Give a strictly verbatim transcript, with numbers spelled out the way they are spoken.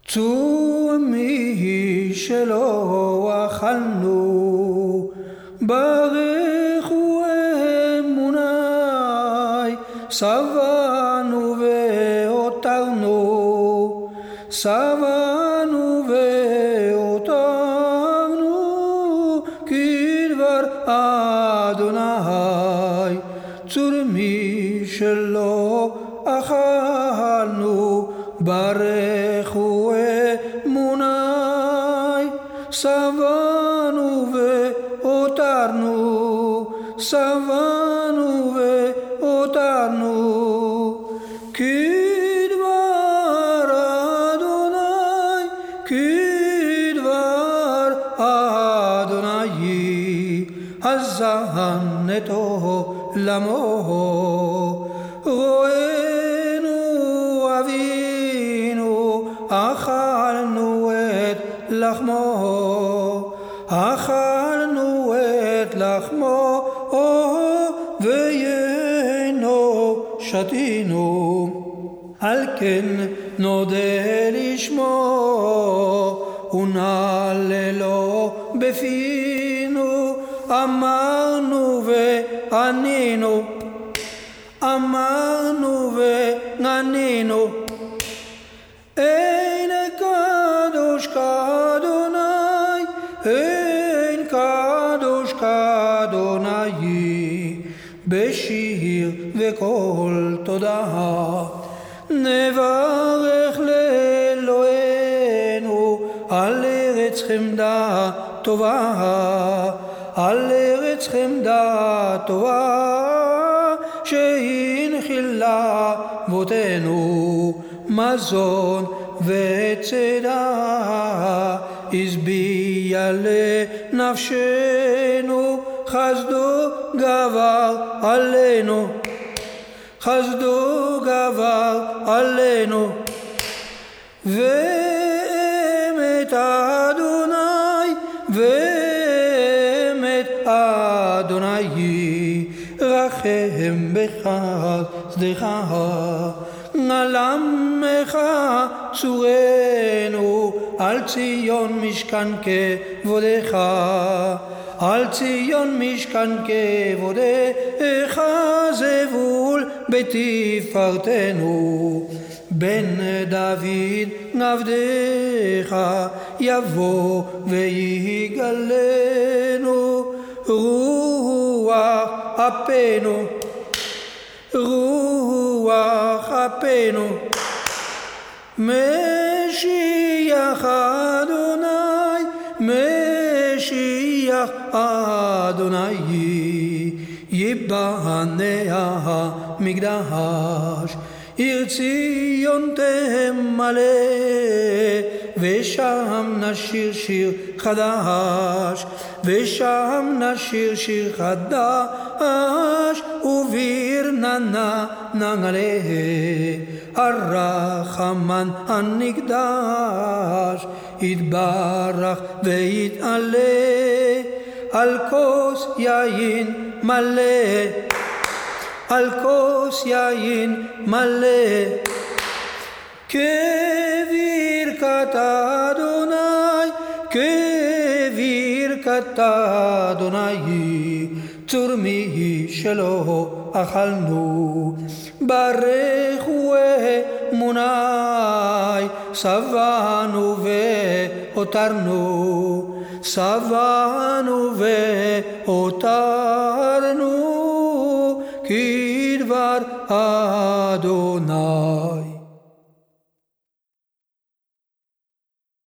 צור משלא אכלנו, ברכו אמוני, שבענו והותרנו, שבענו והותרנו, כדבר אדוני. צור משלא אכלנו, ברכו אמוני, שבענו והותרנו, שבענו והותרנו, כדבר אדוני, כדבר אדוני. הזן את עולמו, רואינו אבינו, אכלנו את לחמו, אכלנו את לחמו, ויינו שתינו. על כן נודה לשמו, ונהללו בפינו, אמרנו וענינו, אמרנו וענינו. אין קדוש כאדוני, אין קדוש כאדוני, בשיר וקול תודה. נברך לאלוהינו על ארץ חמדה טובה, על ארץ חמדה טובה, שהנחילה אבותינו מזון וצדקה. השביע לנפשנו, חסדו גבר עלינו, חסדו גבר עלינו. ואמת אדוני, ואמת אדוני, רחם בחסדך, על עמך צורנו, על ציון משכן כבודך, על ציון משכן כבודך, זבול בתפארתנו. בן דוד עבדך יבוא ויגלנו, רוח אפינו, רוח אפינו. משיח אדוני, משיח אדוני, ייבנה המקדש, עיר ציון תמלא, ושם נשיר שיר חדש, ושם נשיר שיר חדש, וברננה נעלה. הרחמן הנקדש יתברך ויתעלה, על כוס יין מלא, על כוס יין מלא. כברכת אדוני, כברכת אדוני, צור משלא אכלנו, ברכו אמוני, שבענו והותרנו, שבענו והותרנו, כדבר אדוני.